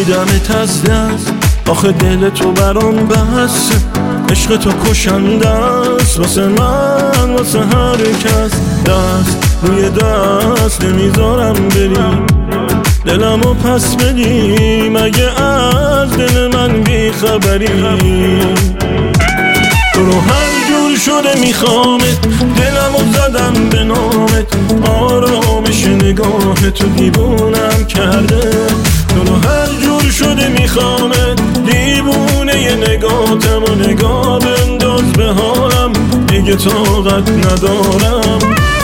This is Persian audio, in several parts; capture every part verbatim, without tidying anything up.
دیدمت از دست، آخه دل تو برام بسته، عشق تو کشنده است واسه من واسه هر کس. دست روی دست نمیذارم بری، دلمو پس بدی مگه از دل من بی خبری. تو رو هر جور شده میخوامت، دلمو زدم به نامت، آرامش نگاه تو دیوونم کرده. تو رو هر جور شده میخوامت، دیوونه ی نگاهتم و نگاه بنداز به حالم، دیگه طاقت ندارم.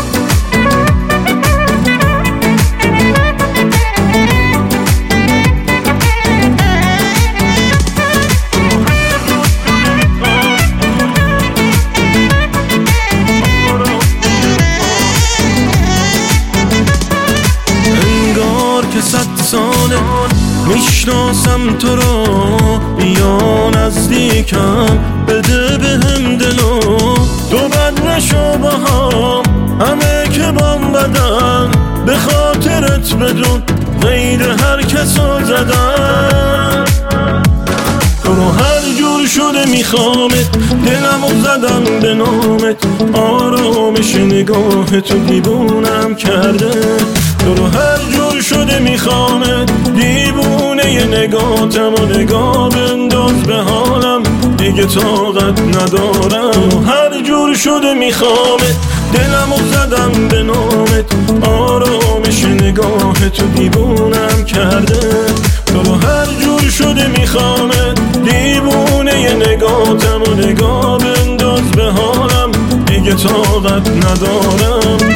صد ساله میشناسم تو رو، بیا نزدیکم بده بهم دلو. تو بد نشو با هم، همه که بام بدن، به خاطرت بدون غیر هر کسو زدن. تو رو هر جور شده میخوامت، دلمو زدم به نامت، آرامش نگاه تو دیوونم کرده. تو رو هر جور شده میخوامت، دیوونه ی نگاهتم و نگاه بنداز به حالم، دیگه طاقت ندارم. تو هر جور شده میخوامت، دلمو زدم به نامت، آرامش نگاه تو دیوونم کرده. تو رو هر جور شده میخوامت، دیوونه ی نگاهتم و نگاه بنداز به حالم، دیگه طاقت ندارم.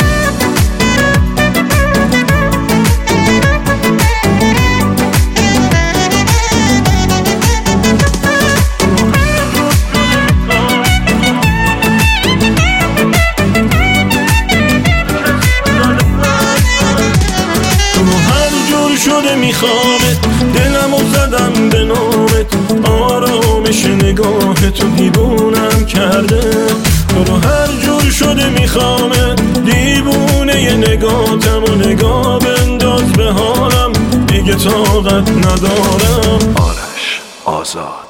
شده میخوامت، دلمو زدم به نامت، آرامش نگاه تو دیوونم کرده. تو رو هر جور شده میخوامت، دیوونه ی نگاهتم و نگاه بنداز به حالم، دیگه طاقت ندارم. آرش آزاد.